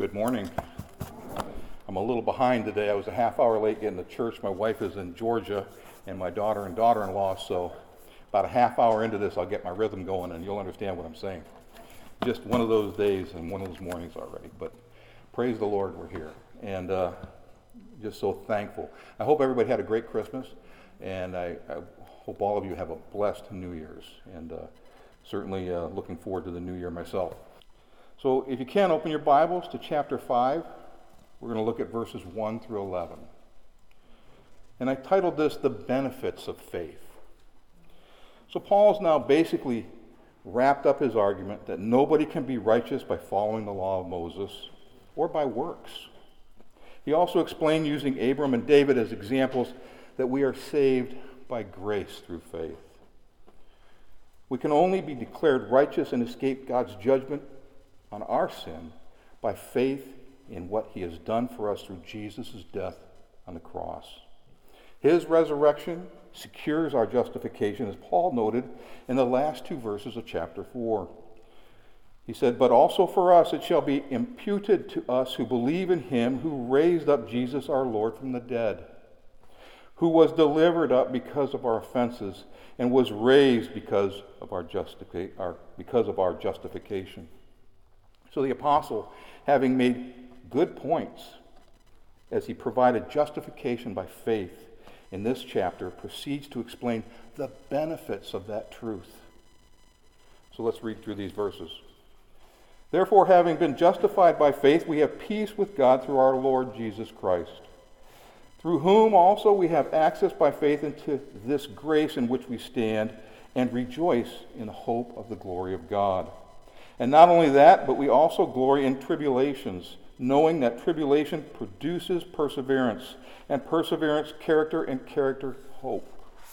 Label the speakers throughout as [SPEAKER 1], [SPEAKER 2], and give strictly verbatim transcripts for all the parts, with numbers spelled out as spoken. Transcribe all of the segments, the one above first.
[SPEAKER 1] Good morning. I'm a little behind today. I was a half hour late getting to church. My wife is in Georgia, and my daughter and daughter-in-law, so about a half hour into this, I'll get my rhythm going, and you'll understand what I'm saying. Just one of those days and one of those mornings already, but praise the Lord, we're here, and uh, just so thankful. I hope everybody had a great Christmas, and I, I hope all of you have a blessed New Year's, and uh, certainly uh, looking forward to the new year myself. So if you can, open your Bibles to chapter five. We're going to look at verses one through eleven. And I titled this, The Benefits of Faith. So Paul's now basically wrapped up his argument that nobody can be righteous by following the law of Moses or by works. He also explained, using Abram and David as examples, that we are saved by grace through faith. We can only be declared righteous and escape God's judgment on our sin by faith in what he has done for us through Jesus' death on the cross. His resurrection secures our justification, as Paul noted in the last two verses of chapter four. He said, "But also for us it shall be imputed to us who believe in him who raised up Jesus our Lord from the dead, who was delivered up because of our offenses and was raised because of our, justifi- our, because of our justification." So the apostle, having made good points as he provided justification by faith in this chapter, proceeds to explain the benefits of that truth. So let's read through these verses. "Therefore, having been justified by faith, we have peace with God through our Lord Jesus Christ, through whom also we have access by faith into this grace in which we stand and rejoice in the hope of the glory of God. And not only that, but we also glory in tribulations, knowing that tribulation produces perseverance, and perseverance, character, and character, hope.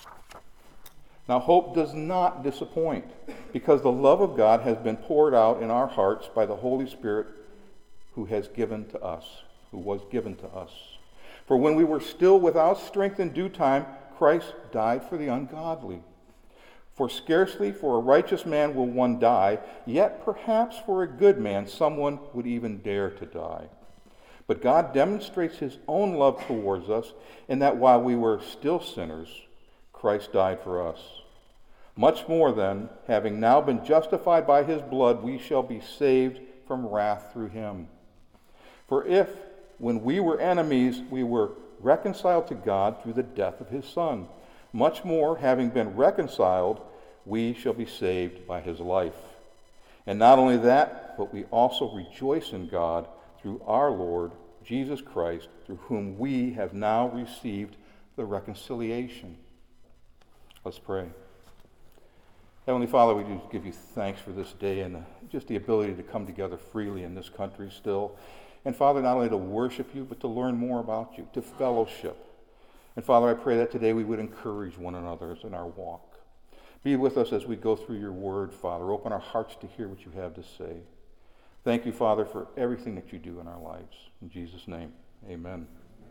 [SPEAKER 1] Now, hope does not disappoint, because the love of God has been poured out in our hearts by the Holy Spirit who has given to us, who was given to us. For when we were still without strength in due time, Christ died for the ungodly. For scarcely for a righteous man will one die, yet perhaps for a good man someone would even dare to die. But God demonstrates his own love towards us in that while we were still sinners, Christ died for us. Much more then, having now been justified by his blood, we shall be saved from wrath through him. For if, when we were enemies, we were reconciled to God through the death of his Son, much more, having been reconciled, we shall be saved by his life. And not only that, but we also rejoice in God through our Lord Jesus Christ, through whom we have now received the reconciliation." Let's pray. Heavenly Father, we do give you thanks for this day and just the ability to come together freely in this country still. And Father, not only to worship you, but to learn more about you, to fellowship. And Father, I pray that today we would encourage one another in our walk. Be with us as we go through your word, Father. Open our hearts to hear what you have to say. Thank you, Father, for everything that you do in our lives. In Jesus' name, amen.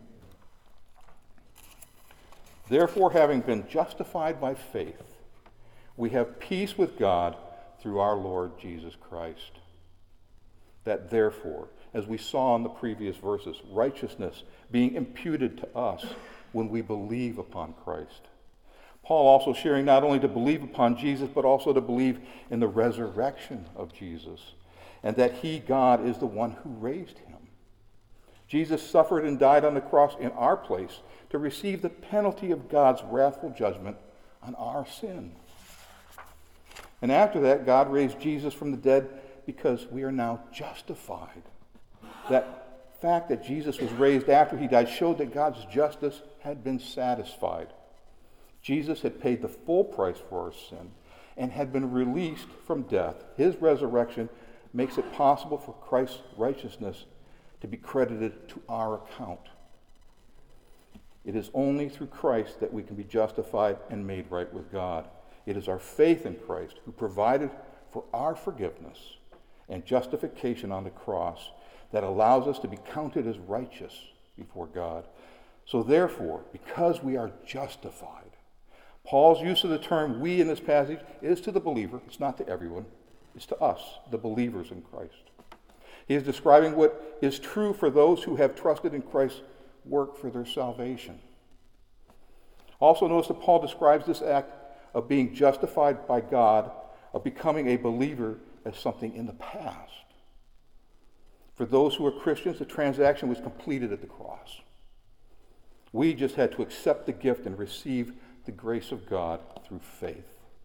[SPEAKER 1] "Therefore, having been justified by faith, we have peace with God through our Lord Jesus Christ." That therefore, as we saw in the previous verses, righteousness being imputed to us when we believe upon Christ. Paul also sharing not only to believe upon Jesus, but also to believe in the resurrection of Jesus, and that he, God, is the one who raised him. Jesus suffered and died on the cross in our place to receive the penalty of God's wrathful judgment on our sin. And after that, God raised Jesus from the dead because we are now justified. That fact that Jesus was raised after he died showed that God's justice had been satisfied. Jesus had paid the full price for our sin and had been released from death. His resurrection makes it possible for Christ's righteousness to be credited to our account. It is only through Christ that we can be justified and made right with God. It is our faith in Christ who provided for our forgiveness and justification on the cross that allows us to be counted as righteous before God. So therefore, because we are justified, Paul's use of the term "we" in this passage is to the believer. It's not to everyone. It's to us, the believers in Christ. He is describing what is true for those who have trusted in Christ's work for their salvation. Also notice that Paul describes this act of being justified by God, of becoming a believer, as something in the past. For those who are Christians, the transaction was completed at the cross. We just had to accept the gift and receive the grace of God through faith.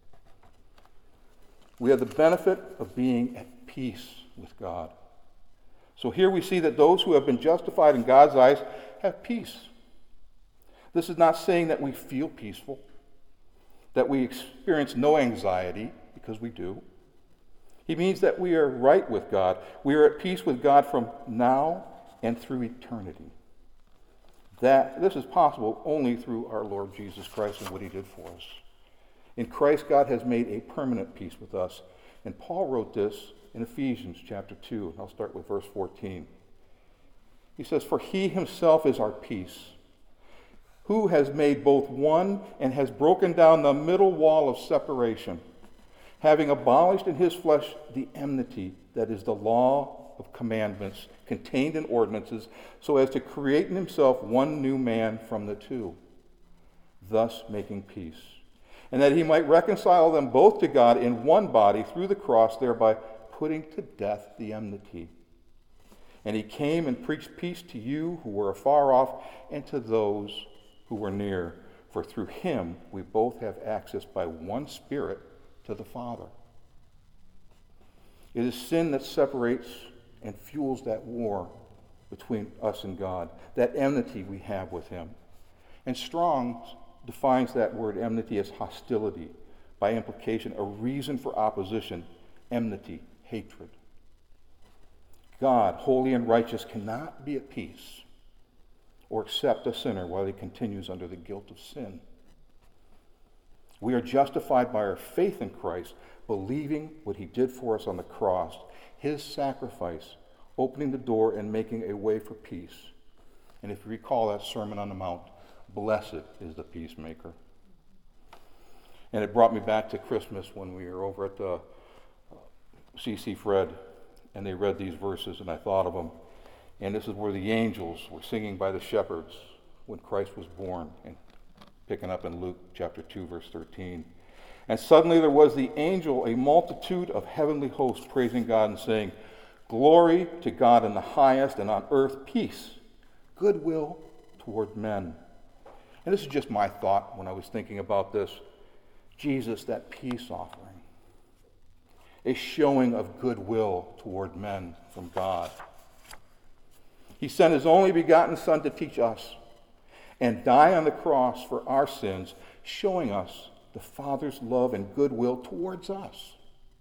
[SPEAKER 1] We have the benefit of being at peace with God. So here we see that those who have been justified in God's eyes have peace. This is not saying that we feel peaceful, that we experience no anxiety, because we do. He means that we are right with God. We are at peace with God from now and through eternity. That this is possible only through our Lord Jesus Christ and what he did for us. In Christ, God has made a permanent peace with us. And Paul wrote this in Ephesians chapter two. And I'll start with verse fourteen. He says, "For he himself is our peace, who has made both one and has broken down the middle wall of separation, having abolished in his flesh the enmity, that is the law of commandments contained in ordinances, so as to create in himself one new man from the two, thus making peace, and that he might reconcile them both to God in one body through the cross, thereby putting to death the enmity. And he came and preached peace to you who were afar off and to those who were near. For through him we both have access by one Spirit to the Father." It is sin that separates and fuels that war between us and God, that enmity we have with him. And Strong's defines that word enmity as hostility, by implication a reason for opposition, enmity, hatred. God, holy and righteous, cannot be at peace or accept a sinner while he continues under the guilt of sin. We are justified by our faith in Christ, believing what he did for us on the cross, his sacrifice, opening the door and making a way for peace. And if you recall that Sermon on the Mount, blessed is the peacemaker. And it brought me back to Christmas when we were over at the C C Fred, and they read these verses, and I thought of them. And this is where the angels were singing by the shepherds when Christ was born, and picking up in Luke chapter two, verse thirteen. "And suddenly there was the angel, a multitude of heavenly hosts, praising God and saying, 'Glory to God in the highest, and on earth peace, goodwill toward men.'" And this is just my thought when I was thinking about this. Jesus, that peace offering, a showing of goodwill toward men from God. He sent his only begotten Son to teach us and die on the cross for our sins, showing us the Father's love and goodwill towards us,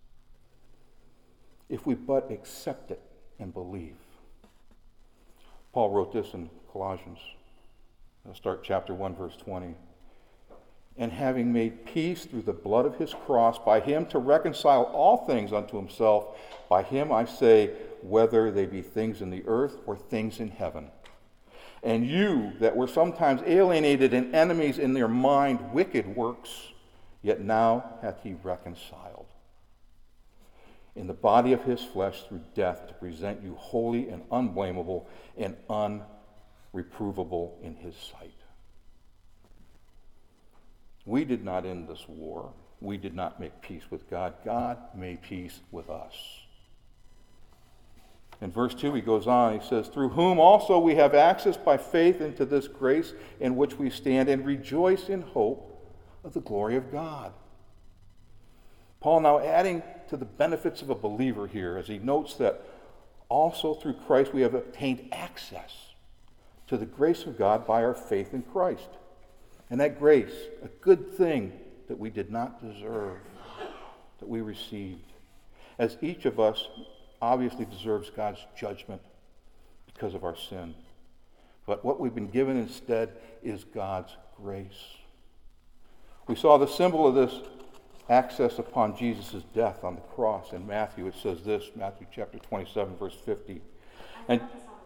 [SPEAKER 1] if we but accept it and believe. Paul wrote this in Colossians. I'll start chapter one, verse twenty. "And having made peace through the blood of his cross, by him to reconcile all things unto himself, by him I say, whether they be things in the earth or things in heaven. And you that were sometimes alienated and enemies in their mind, wicked works, yet now hath he reconciled in the body of his flesh through death, to present you holy and unblameable and unreprovable in his sight." We did not end this war. We did not make peace with God. God made peace with us. In verse two, he goes on, he says, "Through whom also we have access by faith into this grace in which we stand, and rejoice in hope of the glory of God." Paul now adding to the benefits of a believer here, as he notes that also through Christ we have obtained access to the grace of God by our faith in Christ. And that grace, a good thing that we did not deserve, that we received, as each of us obviously deserves God's judgment because of our sin. But what we've been given instead is God's grace. We saw the symbol of this access upon Jesus' death on the cross. In Matthew, it says this, Matthew chapter twenty-seven, verse fifty. And,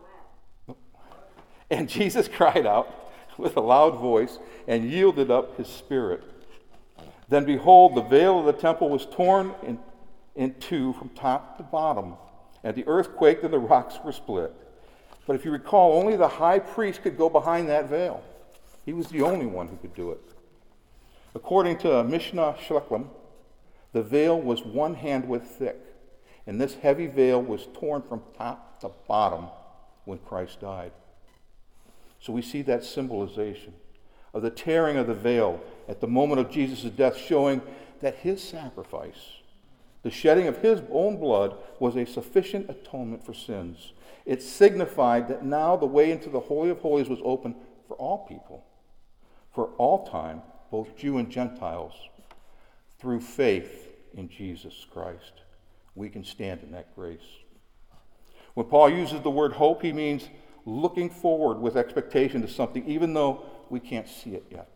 [SPEAKER 1] and Jesus cried out with a loud voice and yielded up his spirit. Then behold, the veil of the temple was torn in, in two from top to bottom, And the earth quaked and the rocks were split. But if you recall, only the high priest could go behind that veil. He was the only one who could do it. According to Mishnah Shlechem, the veil was one handwidth thick, and this heavy veil was torn from top to bottom when Christ died. So we see that symbolization of the tearing of the veil at the moment of Jesus' death, showing that his sacrifice, the shedding of his own blood, was a sufficient atonement for sins. It signified that now the way into the Holy of Holies was open for all people, for all time, both Jew and Gentiles. Through faith in Jesus Christ, we can stand in that grace. When Paul uses the word hope, he means looking forward with expectation to something, even though we can't see it yet.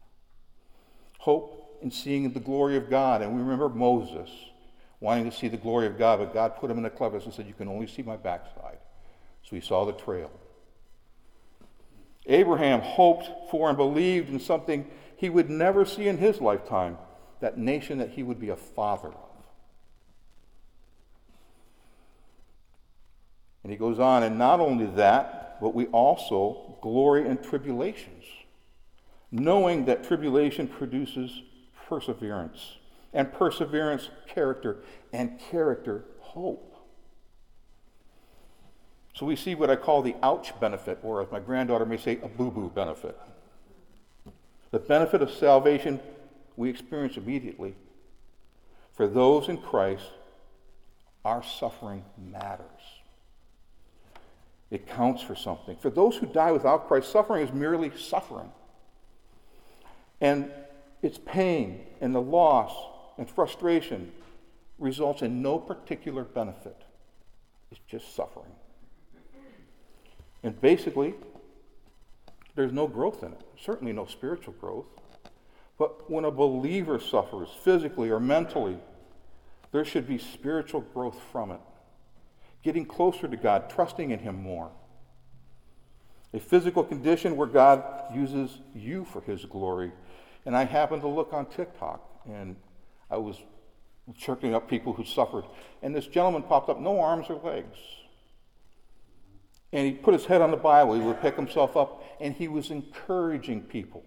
[SPEAKER 1] Hope in seeing the glory of God. And we remember Moses wanting to see the glory of God, but God put him in a cleft and said, you can only see my backside. So he saw the trail. Abraham hoped for and believed in something he would never see in his lifetime, that nation that he would be a father of. And he goes on, and not only that, but we also glory in tribulations, knowing that tribulation produces perseverance, and perseverance, character, and character, hope. So we see what I call the ouch benefit, or as my granddaughter may say, a boo-boo benefit. The benefit of salvation we experience immediately. For those in Christ, our suffering matters. It counts for something. For those who die without Christ, suffering is merely suffering. And its pain and the loss and frustration results in no particular benefit. It's just suffering. And basically, there's no growth in it. Certainly no spiritual growth. But when a believer suffers physically or mentally, there should be spiritual growth from it. Getting closer to God, trusting in him more. A physical condition where God uses you for his glory. And I happened to look on TikTok, and I was checking up people who suffered. And this gentleman popped up, no arms or legs. And he put his head on the Bible. He would pick himself up, and he was encouraging people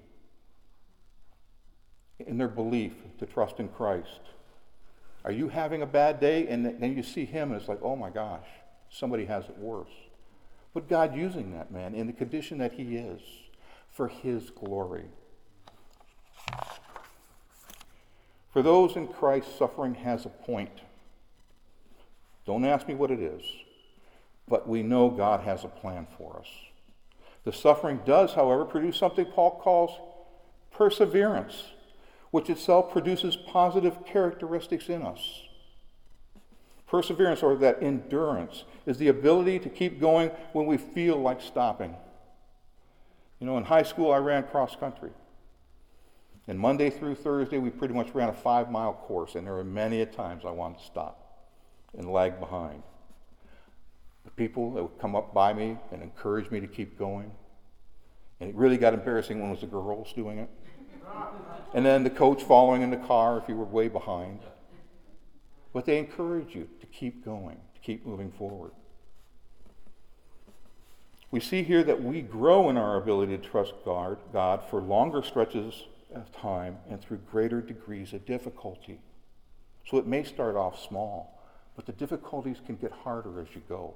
[SPEAKER 1] in their belief to trust in Christ. Are you having a bad day? And then you see him, and it's like, oh my gosh, somebody has it worse. But God using that man in the condition that he is for his glory. For those in Christ, suffering has a point. Don't ask me what it is, but we know God has a plan for us. The suffering does, however, produce something Paul calls perseverance, which itself produces positive characteristics in us. Perseverance, or that endurance, is the ability to keep going when we feel like stopping. You know, in high school, I ran cross country. And Monday through Thursday, we pretty much ran a five-mile course, and there were many a times I wanted to stop and lag behind. The people that would come up by me and encourage me to keep going. And it really got embarrassing when it was the girls doing it. And then the coach following in the car if you were way behind. But they encourage you to keep going, to keep moving forward. We see here that we grow in our ability to trust God, God for longer stretches of time and through greater degrees of difficulty. So it may start off small, but the difficulties can get harder as you go.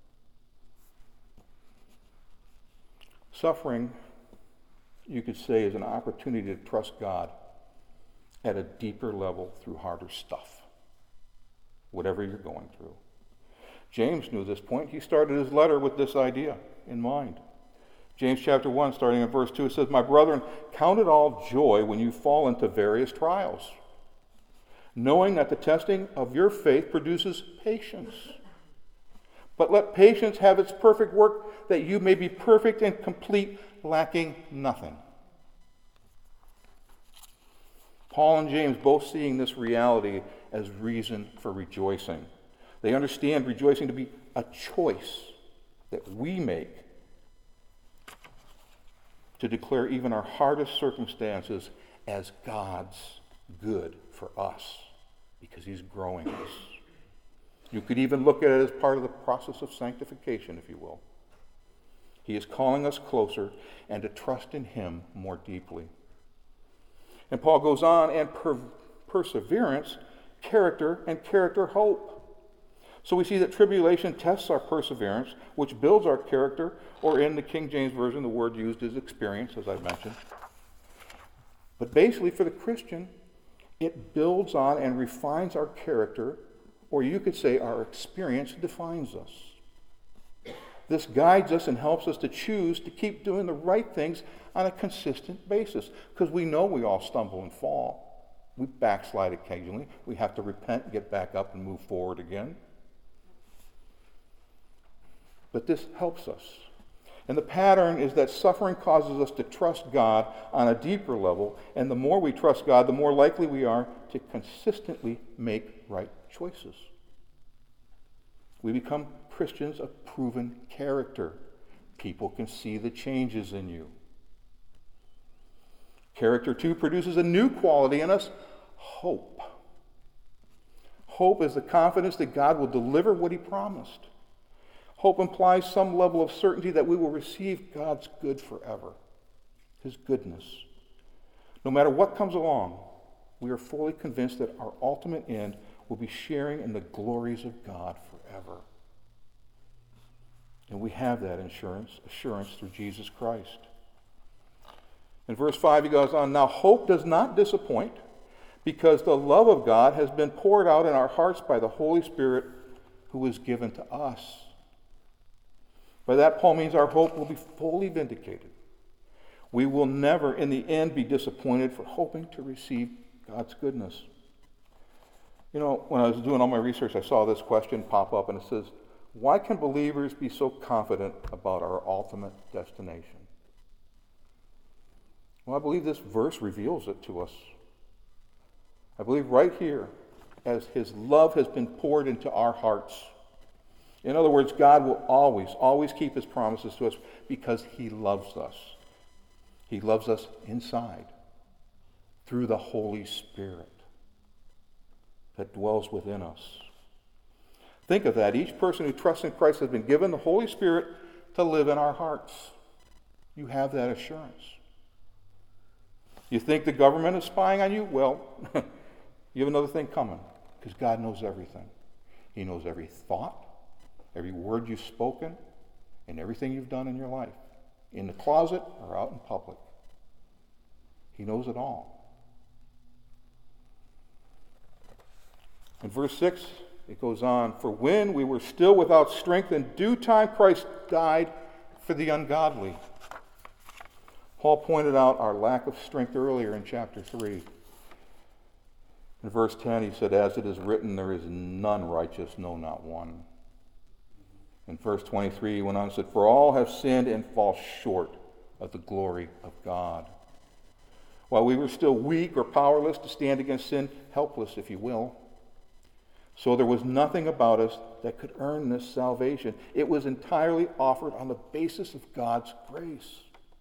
[SPEAKER 1] Suffering, you could say, is an opportunity to trust God at a deeper level through harder stuff, whatever you're going through. James knew this point. He started his letter with this idea in mind. James chapter one, starting in verse two, it says, "My brethren, count it all joy when you fall into various trials, knowing that the testing of your faith produces patience. But let patience have its perfect work, that you may be perfect and complete, lacking nothing." Paul and James both seeing this reality as reason for rejoicing. They understand rejoicing to be a choice that we make to declare even our hardest circumstances as God's good for us, because he's growing us. You could even look at it as part of the process of sanctification, if you will. He is calling us closer and to trust in him more deeply. And Paul goes on, and per- perseverance, character, and character, hope. So we see that tribulation tests our perseverance, which builds our character, or in the King James Version, the word used is experience, as I mentioned. But basically, for the Christian, it builds on and refines our character, or you could say our experience defines us. This guides us and helps us to choose to keep doing the right things on a consistent basis, because we know we all stumble and fall. We backslide occasionally. We have to repent, get back up, and move forward again. But this helps us. And the pattern is that suffering causes us to trust God on a deeper level, and the more we trust God, the more likely we are to consistently make right choices. We become Christians of proven character. People can see the changes in you. Character, too, produces a new quality in us, hope. Hope is the confidence that God will deliver what he promised. Hope implies some level of certainty that we will receive God's good forever, his goodness. No matter what comes along, we are fully convinced that our ultimate end will be sharing in the glories of God forever. And we have that assurance, assurance through Jesus Christ. In verse five, he goes on, now hope does not disappoint, because the love of God has been poured out in our hearts by the Holy Spirit who was given to us. By that, Paul means our hope will be fully vindicated. We will never, in the end, be disappointed for hoping to receive God's goodness. You know, when I was doing all my research, I saw this question pop up, and it says, why can believers be so confident about our ultimate destination? Well, I believe this verse reveals it to us. I believe right here, as his love has been poured into our hearts. In other words, God will always, always keep his promises to us because he loves us. He loves us inside through the Holy Spirit that dwells within us. Think of that. Each person who trusts in Christ has been given the Holy Spirit to live in our hearts. You have that assurance. You think the government is spying on you? Well, you have another thing coming, because God knows everything. He knows every thought, every word you've spoken, and everything you've done in your life, in the closet or out in public. He knows it all. In verse six, it goes on, for when we were still without strength, in due time Christ died for the ungodly. Paul pointed out our lack of strength earlier in chapter three. In verse ten, he said, as it is written, there is none righteous, no, not one. In verse twenty-three, he went on and said, for all have sinned and fall short of the glory of God. While we were still weak or powerless to stand against sin, helpless, if you will, so there was nothing about us that could earn this salvation. It was entirely offered on the basis of God's grace.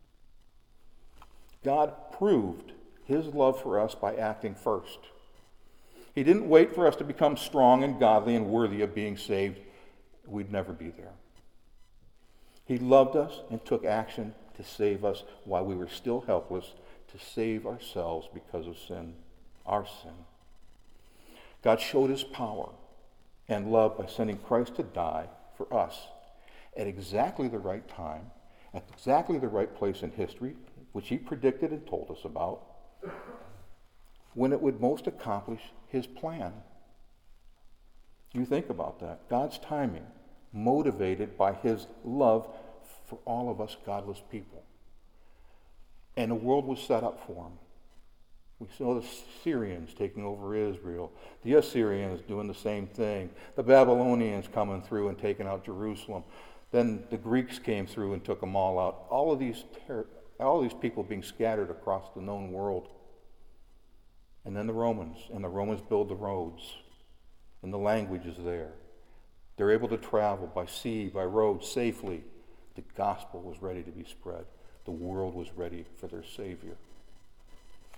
[SPEAKER 1] God proved his love for us by acting first. He didn't wait for us to become strong and godly and worthy of being saved. We'd never be there. He loved us and took action to save us while we were still helpless, to save ourselves because of sin, our sin. God showed his power and love by sending Christ to die for us at exactly the right time, at exactly the right place in history, which he predicted and told us about, when it would most accomplish his plan. You think about that. God's timing, motivated by his love for all of us godless people. And the world was set up for him. We saw the Syrians taking over Israel, the Assyrians doing the same thing, the Babylonians coming through and taking out Jerusalem. Then the Greeks came through and took them all out. All of these ter- all of these people being scattered across the known world. And then the Romans, and the Romans build the roads, and the language is there. They're able to travel by sea, by road, safely. The gospel was ready to be spread. The world was ready for their Savior.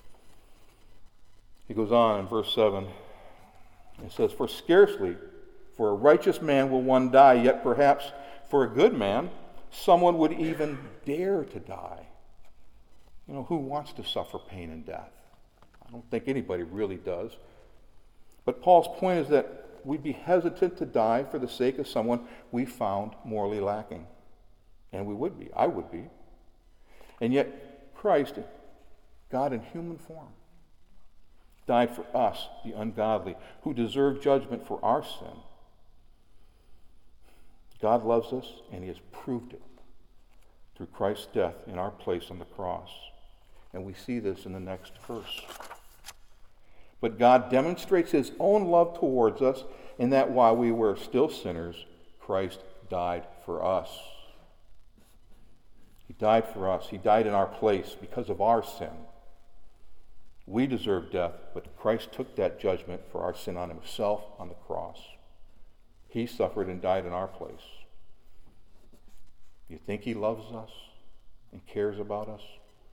[SPEAKER 1] He goes on in verse seven. It says, for scarcely For a righteous man will one die, yet perhaps for a good man, someone would even dare to die. You know, who wants to suffer pain and death? I don't think anybody really does. But Paul's point is that we'd be hesitant to die for the sake of someone we found morally lacking. And we would be. I would be. And yet, Christ, God in human form, died for us, the ungodly, who deserve judgment for our sin. God loves us, and he has proved it through Christ's death in our place on the cross. And we see this in the next verse. But God demonstrates his own love towards us in that while we were still sinners, Christ died for us. He died for us. He died in our place because of our sin. We deserve death, but Christ took that judgment for our sin on himself on the cross. He suffered and died in our place. You think he loves us and cares about us?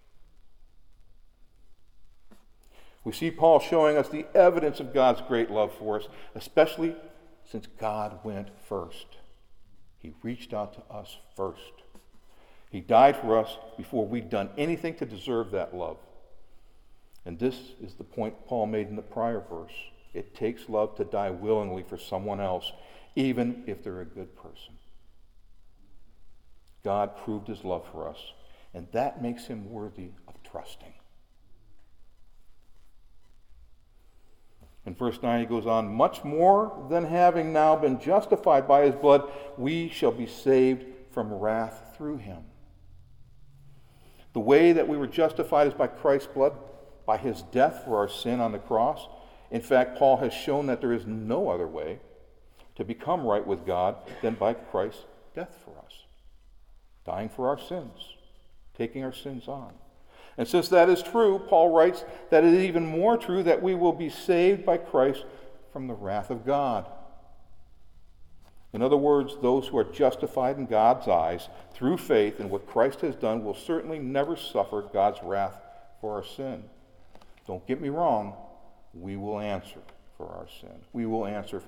[SPEAKER 1] We see Paul showing us the evidence of God's great love for us, especially since God went first. He reached out to us first. He died for us before we'd done anything to deserve that love. And this is the point Paul made in the prior verse. It takes love to die willingly for someone else, even if they're a good person. God proved his love for us, and that makes him worthy of trusting. In verse nine he goes on, much more than having now been justified by his blood, we shall be saved from wrath through him. The way that we were justified is by Christ's blood, by his death for our sin on the cross. In fact, Paul has shown that there is no other way to become right with God than by Christ's death for us, dying for our sins, taking our sins on. And since that is true, Paul writes that it is even more true that we will be saved by Christ from the wrath of God. In other words, those who are justified in God's eyes through faith in what Christ has done will certainly never suffer God's wrath for our sin. Don't get me wrong, we will answer for our sin. We will answer